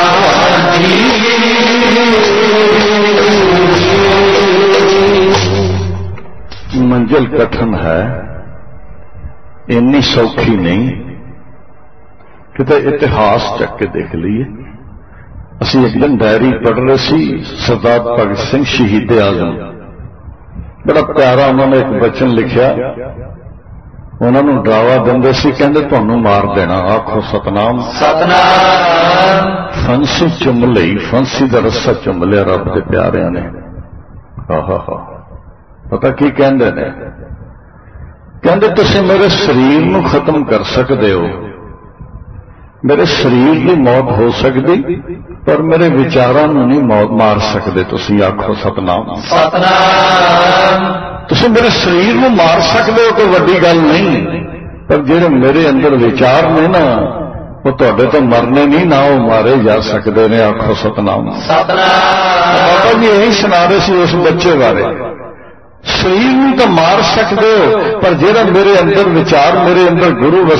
मंजिल कठिन है, इन्नी सौखी नहीं। किते इतिहास चक के देख लीए। असी एक दिन डायरी पढ़ रहे सी, सरदार भगत सिंह शहीद आजम, बड़ा प्यारा उन्होंने एक वचन लिखा। उन्होंने डरावा देंदे सी, कहंदे तुहानूं मार देना। आखो सतनाम सतनाम। फांसी चुम लई, फांसी दा रस्सा चुम लिया रब दे प्यारिਆਂ ने। आहा हा। पता की कहंदे ने? कहंदे तुसीं मेरे शरीर नूं खत्म कर सकदे हो, मेरे शरीर की मौत हो सकती, पर मेरे विचारां नूं नहीं मौत मार सकते तुसीं। आखो सतनाम सतनाम। तुसीं मेरे शरीर नूं मार सकते हो, कोई वड्डी गल नहीं, पर जिहड़े मेरे अंदर विचार ने ना, वो तुहाडे तो मरने नहीं ना, वो मारे जा सकते ने। आखो सतनाम सतनाम। बाबा जी यही सुना रहे सी उस बच्चे बारे। शरीर नूं तो मार सकते हो, पर जिहड़ा मेरे अंदर विचार, मेरे अंदर गुरु वसया, उन्होंने किवें मार दोगे? आखो सतनाम सतनाम।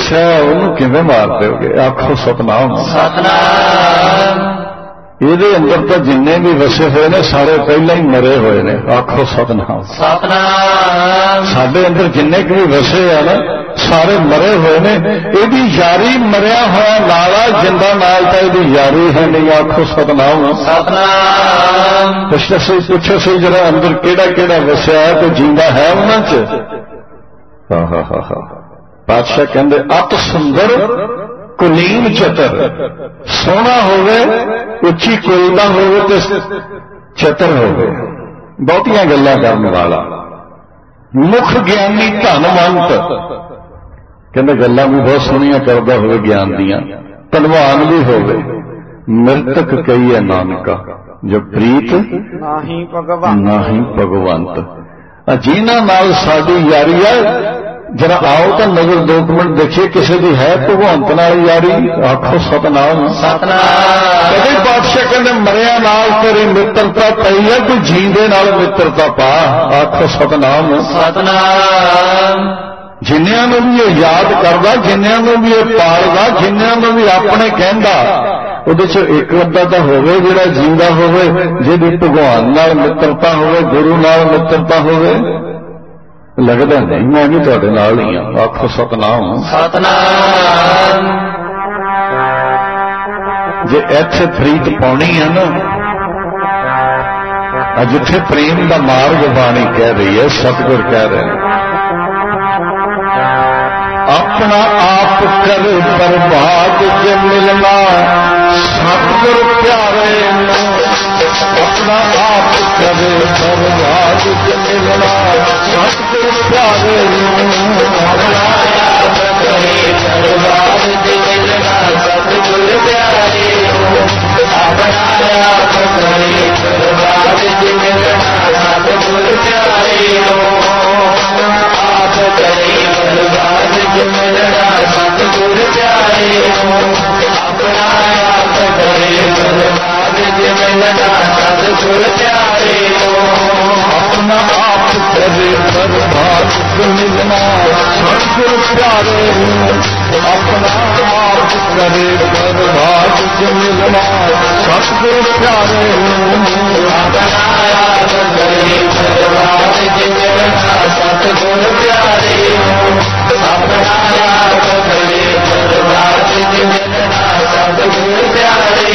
सतनाम। कहंदे तुसीं मेरे शरीर नूं मार सकदे हो, पर जिहड़ा मेरे अंदर विचार, मेरे अंदर गुरु वसया, उन्होंने किवें मार दोगे? आखो सतनाम सतनाम। कहंदे तुसीं मेरे शरीर नूं मार सकदे हो, पर जिहड़ा मेरे अंदर विचार, मेरे अंदर गुरु वसया, उन्होंने किवें मार दोगे? आखो सतनाम सतनाम। ਇਹਦੇ ਅੰਦਰ ਤਾਂ ਜਿੰਨੇ ਵੀ ਵਸੇ ਹੋਏ ਨੇ ਸਾਰੇ ਪਹਿਲਾਂ ਹੀ ਮਰੇ ਹੋਏ ਨੇ। ਆਖੋ ਸਤਿਨਾਮ। ਸਤਿਨਾਮ। ਸਾਡੇ ਅੰਦਰ ਜਿੰਨੇ ਵੀ ਵਸੇ ਆ ਨਾ ਸਾਰੇ ਮਰੇ ਹੋਏ ਨੇ। ਇਹਦੀ ਯਾਰੀ ਮਰਿਆ ਹੋਇਆ ਨਾਲ ਆ, ਜਿੰਦਾ ਨਾਲ ਤਾਂ ਇਹਦੀ ਯਾਰੀ ਹੈ ਨਹੀਂ। ਆਖੋ ਸਤਿਨਾਮ। ਸਤਿਨਾਮ। ਪੁੱਛੋ ਸੀ ਜਿਹੜਾ ਅੰਦਰ ਕਿਹੜਾ ਕਿਹੜਾ ਵਸਿਆ ਹੈ ਤੇ ਜਿੰਦਾ ਹੈ ਉਹਨਾਂ ਚ। ਪਾਤਸ਼ਾਹ ਕਹਿੰਦੇ ਅਤ ਸੁੰਦਰ ਕੁਲੀਨ ਚਤਰ। ਸੋਹਣਾ ਹੋਵੇ, ਉੱਚੀ ਕੁਲ ਦਾ ਹੋਵੇ ਤੇ ਚਤਰ ਹੋਵੇ, ਬਹੁਤੀਆਂ ਗੱਲਾਂ ਕਰਨ ਵਾਲਾ, ਮੁੱਖ ਗਿਆਨੀ ਧਨਵੰਤ। ਕਹਿੰਦੇ ਗੱਲਾਂ ਵੀ ਬਹੁਤ ਸੋਹਣੀਆਂ ਕਰਦਾ ਹੋਵੇ ਗਿਆਨ ਦੀਆਂ, ਧਨਵਾਨ ਵੀ ਹੋਵੇ। ਮਿਰਤਕ ਕਹੀਏ ਨਾਨਕਾ ਜੋ ਪ੍ਰੀਤ ਨਾਹੀ ਭਗਵੰਤ। ਨਾਹੀ ਭਗਵੰਤ। ਜਿਨ੍ਹਾਂ ਨਾਲ ਸਾਡੀ ਯਾਰੀ ਹੈ, ਜਰਾ ਆਓ ਤਾਂ ਨਜ਼ਰ 2 ਮਿੰਟ ਦੇਖੀਏ ਕਿਸੇ ਦੀ ਹੈ ਭਗਵੰਤ ਨਾਲ ਯਾਰੀ। ਆਖੋ ਸਤਿਨਾਮ। ਸਤਿਨਾਮ। ਕਦੇ ਪਾਤਸ਼ਾਹ ਕਹਿੰਦੇ ਮਰਿਆ ਨਾਲ ਤੇਰੀ ਮਿੱਤਰਤਾ ਪਈ ਹੈ, ਤੂੰ ਜੀਂਦੇ ਨਾਲ ਮਿੱਤਰਤਾ ਪਾ। ਆਖੋ ਸਤਿਨਾਮ। ਸਤਿਨਾਮ। ਜਿੰਨਿਆਂ ਨੂੰ ਵੀ ਇਹ ਯਾਦ ਕਰਦਾ, ਜਿੰਨਿਆਂ ਨੂੰ ਵੀ ਇਹ ਪਾਲਦਾ, ਜਿੰਨਿਆਂ ਨੂੰ ਵੀ ਆਪਣੇ ਕਹਿੰਦਾ, ਉਹਦੇ ਚ ਇੱਕ ਅੱਧਾ ਤਾਂ ਹੋਵੇ ਜਿਹੜਾ ਜੀਂਦਾ ਹੋਵੇ, ਜਿਹਦੀ ਭਗਵਾਨ ਨਾਲ ਮਿੱਤਰਤਾ ਹੋਵੇ, ਗੁਰੂ ਨਾਲ ਮਿੱਤਰਤਾ ਹੋਵੇ। ਲੱਗਦਾ ਨਹੀਂ ਮੈਂ ਵੀ ਤੁਹਾਡੇ ਨਾਲ ਹੀ ਹਾਂ। ਆਖੋ ਸਤਿਨਾਮ। ਸਤਿਨਾਮ। ਜੇ ਇੱਥੇ ਪ੍ਰੀਤ ਪਾਉਣੀ ਹੈ ਨਾ, ਜਿੱਥੇ ਪ੍ਰੇਮ ਦਾ ਮਾਰਗ ਬਾਣੀ ਕਹਿ ਰਹੀ ਹੈ, ਸਤਿਗੁਰ ਕਹਿ ਰਹੇ ਨੇ ਆਪਣਾ ਆਪ ਕਰ ਬਰਬਾਦ ਜੇ ਮਿਲਣਾ ਸਤਿਗੁਰ ਪਿਆਰੇ ਨੂੰ। अपना आप करे बर्बाद जे मिलना सतगुर प्यारे अपना आप करे बर्बाद जे मिलना सतगुर प्यारे अपना आप करे बर्बाद जे मिलना सतगुर प्यारे आप करे बर्बाद जे मिलना सतगुर प्यारे अपना आप करे बर्बाद जे मिलना सतगुर प्यारे अपना आप करे बर्बाद जे मिलना सतगुर प्यारे अपना आप करे बर्बाद जे मिलना सतगुर प्यारे अपना आप करे बर्बाद जे मिलना सतगुर प्यारे अपना आप करे बर्बाद जे मिलना सतगुर प्यारे।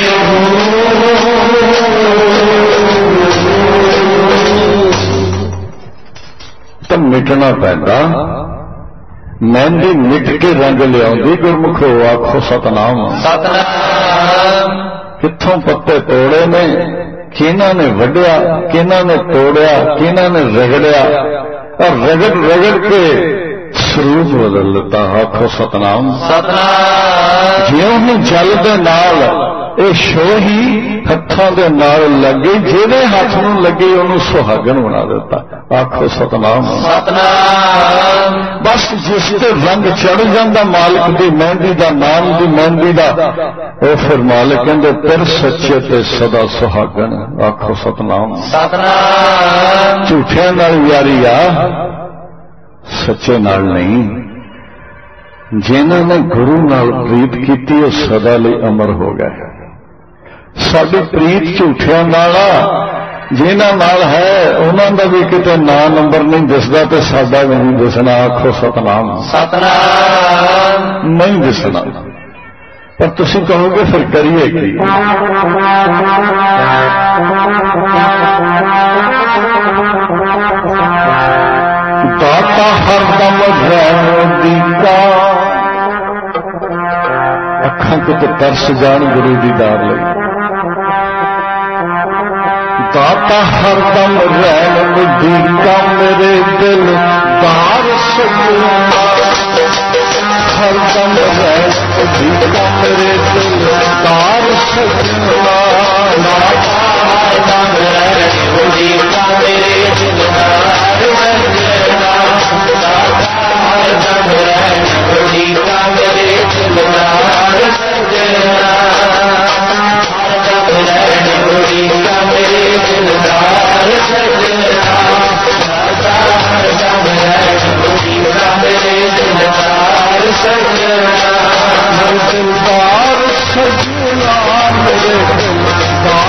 तो मिटना पैदा मेहंदी मिट के रंग लियाउंदी गुरमुखो। आखो सतनाम। सतनाम। कित्थों पत्ते तोड़े ने, किन्हां ने वड्या, किन्हां ने तोड़िया, किन्हां ने रगड़िया और रगड़ रगड़ के स्वरूप बदल लेता। आखो सतनाम। सतनाम। ज्यों ही जल दे नाल ਇਹ ਸ਼ੋਅ ਹੀ ਹੱਥਾਂ ਦੇ ਨਾਲ ਲੱਗੀ, ਜਿਹਦੇ ਹੱਥ ਨੂੰ ਲੱਗੀ ਉਹਨੂੰ ਸੁਹਾਗਣ ਬਣਾ ਦਿੱਤਾ। ਆਖੋ ਸਤਨਾਮ। ਸਤਨਾਮ। ਬਸ ਜਿਸ ਤੇ ਰੰਗ ਚੜ ਜਾਂਦਾ ਮਾਲਕ ਦੀ ਮਹਿੰਦੀ ਦਾ, ਨਾਮ ਦੀ ਮਹਿੰਦੀ ਦਾ, ਉਹ ਫਿਰ ਮਾਲਕ ਕਹਿੰਦੇ ਫਿਰ ਸੱਚੇ ਤੇ ਸਦਾ ਸੁਹਾਗਣ। ਆਖੋ ਸਤਨਾਮ। ਸਤਨਾਮ। ਝੂਠਿਆਂ ਨਾਲ ਯਾਰੀ ਆ, ਸੱਚੇ ਨਾਲ ਨਹੀਂ। ਜਿਨ੍ਹਾਂ ਨੇ ਗੁਰੂ ਨਾਲ ਪ੍ਰੀਤ ਕੀਤੀ ਉਹ ਸਦਾ ਲਈ ਅਮਰ ਹੋ ਗਏ। ਸਾਡੀ ਪ੍ਰੀਤ ਝੂਠਿਆਂ ਨਾਲ ਆ, ਜਿਨ੍ਹਾਂ ਨਾਲ ਹੈ ਉਹਨਾਂ ਦਾ ਵੀ ਕਿਤੇ ਨਾਂ ਨੰਬਰ ਨਹੀਂ ਦਿਸਦਾ ਤੇ ਸਾਡਾ ਵੀ ਨਹੀਂ ਦਿਸਣਾ। ਆਖੋ ਸਤਨਾਮ। ਸਤਨਾਮ। ਨਹੀਂ ਦਿਸਣਾ। ਪਰ ਤੁਸੀਂ ਕਹੋਗੇ ਫਿਰ ਕਰੀਏ ਕੀ? ਦਾਤਾ ਹਰਦਮ ਰਹਿਣ ਦੀ ਕਾ। ਅੱਖਾਂ ਕਿਤੇ ਤਰਸ ਜਾਣ ਗੁਰੂ ਦੀ ਦਾਰ ਲਈ। ਦਾਤਾ ਹਰਦਮ ਰਹਿਣ ਦੀ ਕਾ ਮੇਰੇ ਦਿਲ ਦਾਰ ਸੁਣਾ। ਹਰਦਮ ਰਹਿਣ ਦੀ ਕਾ ਮੇਰੇ ਦਿਲ ਦਾਰ ਸੁਣਾ। ਹਰਦਮ ਰਹਿਣ ਦੀ ਕਾ ਮੇਰੇ ਦਿਲ ਦਾਰ ਸੁਣਾ। ਹਰਦਮ ਰਹਿਣ ਦੀ ਕਾ ਮੇਰੇ ਦਿਲ ਦਾਰ ਸੁਣਾ। ਹਰਦਮ ਰਹਿਣ ਦੀ ਕਾ ਮੇਰੇ ਦਿਲ ਦਾਰ ਸੁਣਾ। ਹਰਦਮ ਰਹਿਣ ਦੀ ਕਾ ਮੇਰੇ ਦਿਲ ਦਾਰ ਸੁਣਾ। ਦਿਲਦਾਰ ਸਜਣਾ ਮੇਰੇ ਦਿਲਦਾਰ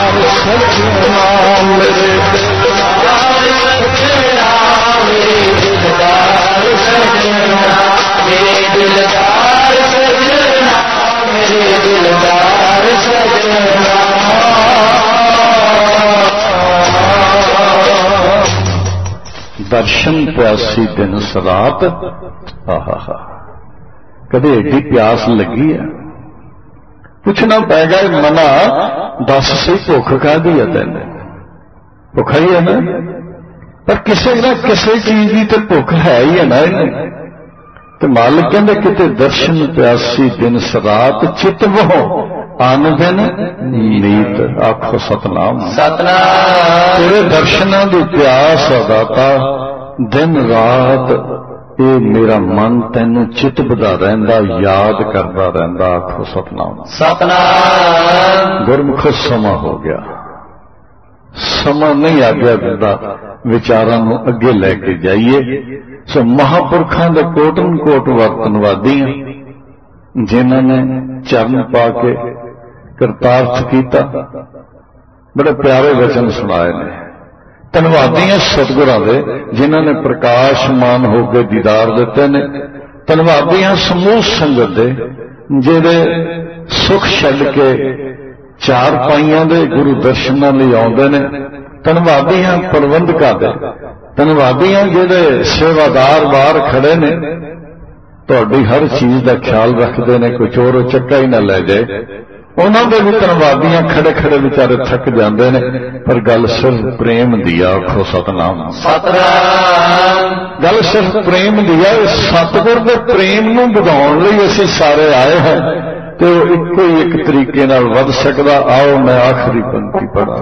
दर्शन प्यासी दिन सरात। आहा कदे एडी प्यास लगी है? पुछना पैगा मना, दस सी भुख काहदी है तेन? भुख ही है ना, पर किसी ना किसी चीज की तो भुख है ही है ना इन्हें। तो मालिक कहते किते दर्शन प्यासी दिन सरात, चित वहो आन दिन नीत। आखो सतनाम सतनाम। तेरे दर्शनों की प्यास दाता, दिन रात ये मेरा मन तेन चितबदा रहिंदा, याद करता रहिंदा। आखो सतनाम सतनाम। गुरमुख समा हो गया, समा नहीं आग्या दिंदा विचारां नूं अगे लैके जाइए। सो महापुरखां दे कोटन कोट वर्तनवादी जिन्हां ने चरण पा के करतार्थ किया, बड़े प्यारे वचन सुनाए ने। धन्नवादी सतगुरां दे जिन्हां ने प्रकाशमान होकर दीदार दिते ने। धन्नवादी समूह संगत दे जिहड़े सुख छड्ड के चार पाइयां दे गुरु दर्शनां लई आउंदे ने। धन्नवादी प्रबंधकां दे, धन्नवादी जिहड़े सेवादार बाहर खड़े ने, तुहाडी हर चीज का ख्याल रखते हैं, कोई चोर चक्का ही ना लै जाए। उन्होंने दे भी धन्नवादियां खड़े खड़े बेचारे थक जाते हैं, पर गल सिर्फ प्रेम दी। आखो सतनाम सतनाम। गल सिर्फ प्रेम दी है। सतगुर के प्रेम नूं वधाउण लई असीं सारे आए हैं, तो इको ही एक तरीके नाल वध सकदा। आओ मैं आखिरी पंक्ति पढ़ा।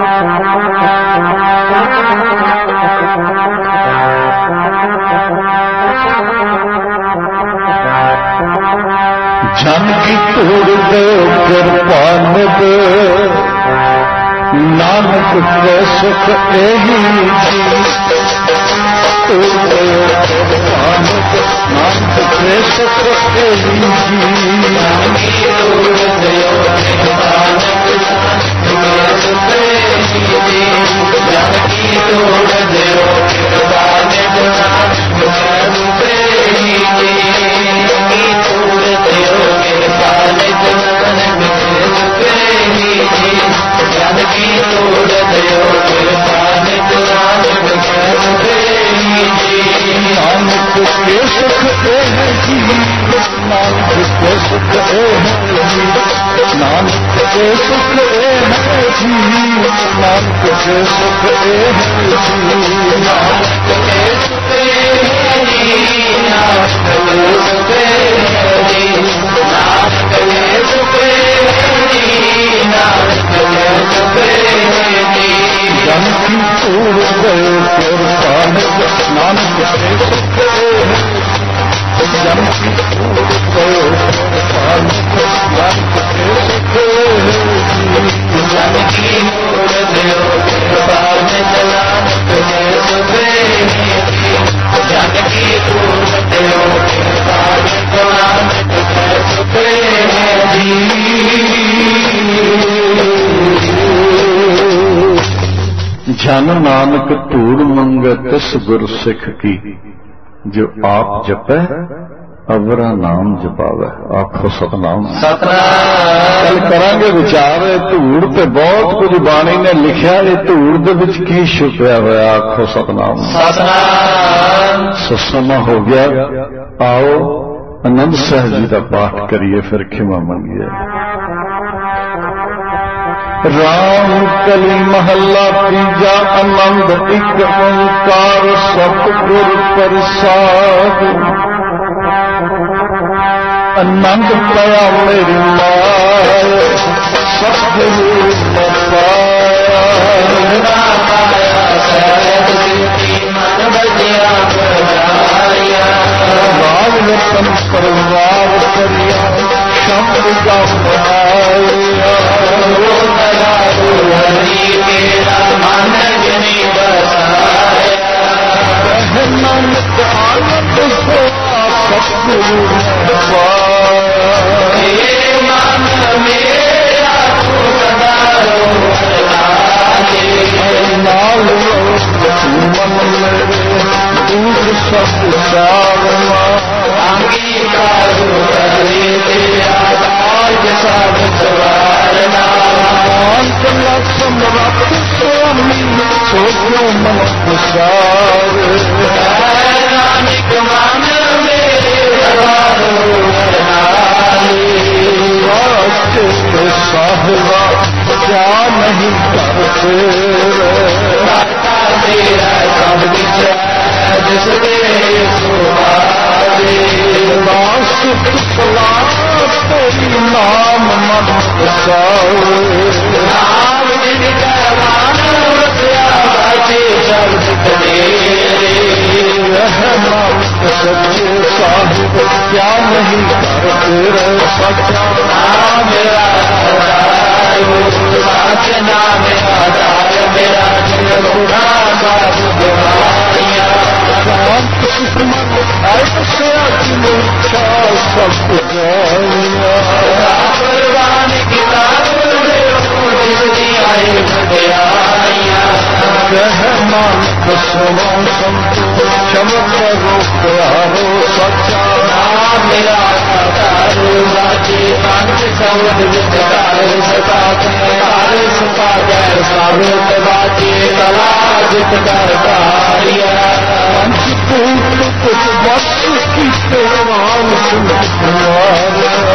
जन की तोड़ दो कृपा निध, नानक के सुख एही जी। तोड़ दो कृपा निध, नानक के सुख एही जी। तोड़ दो कृपा निध, नानक के सुख एही जी। जानकी तोड़ दो कृपा निध, नानक के सुख एही जी। नानक के सुख एह जी, नानक के सुख एह जी, नानक के सुख एह जी, नानक के सुख एह जी। नानक के सुख एह जी, नानक के सुख एह जी। नानक के सुख एह जी, नानक के सुख एह जी। जन की तोड़ गए कृपा निध, नानक के सुख एह जी। जन की तोड़ गए कृपा निध, नानक के सुख एह जी। जानकी तोड़ दो कृपा निध, नानक के सुख एह जी। जानकी तोड़ दो कृपा निध, नानक के सुख एह जी। जन नानक धूड़ मंगे तिस गुर सिख की, जो आप जपै अवरा नाम जपावे। आखो सतनाम सतनाम। कल करांगे विचार। धूड़ ते बहुत कुछ बाणी ने लिखा, ये धूड़ दे विच की छुपया होया। आखो सतनाम सतनाम। समा हो गया। आओ आनंद साहब जी का पाठ करिए, फिर खिमा मंगिए। राम कली महला तीजा, आनंद एक ओंकार सतगुर प्रसाद। आनंद पाया मेरी माय, सतगुरु पाया। राम रतन परवार करिया, शब्द का बनाया। हरि तेरा मन जनी बसाया। नानक आनंद हो सतगुरु पाया। ये मन मेरा सदा रो लागे। क्यों मन विचारे नानक मान वास्ते साहिबा क्या नहीं करते मेरा सब जिसके सुखला तेरी नाम मन नाम जिनका शब्द सच्चे साहिब क्या नहीं करते सच्चा नाम मेरा नाम मेरा गुना ऐसे मूर्छा सब भगवान की मानक सुनो संतो चमक करो प्यारो सच्चा मेरा बाजी पंच सौद साबित बाजी कला जित कर पंच कुछ वक्त की नाम सुन